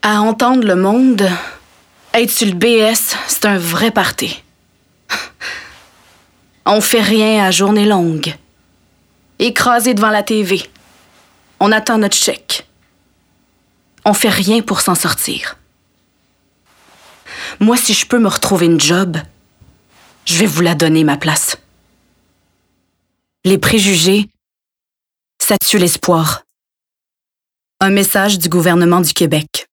À entendre le monde, être sur le BS, c'est un vrai party. On fait rien à journée longue. Écrasé devant la TV. On attend notre chèque. On fait rien pour s'en sortir. Moi, si je peux me retrouver une job, je vais vous la donner, ma place. Les préjugés, ça tue l'espoir. Un message du gouvernement du Québec.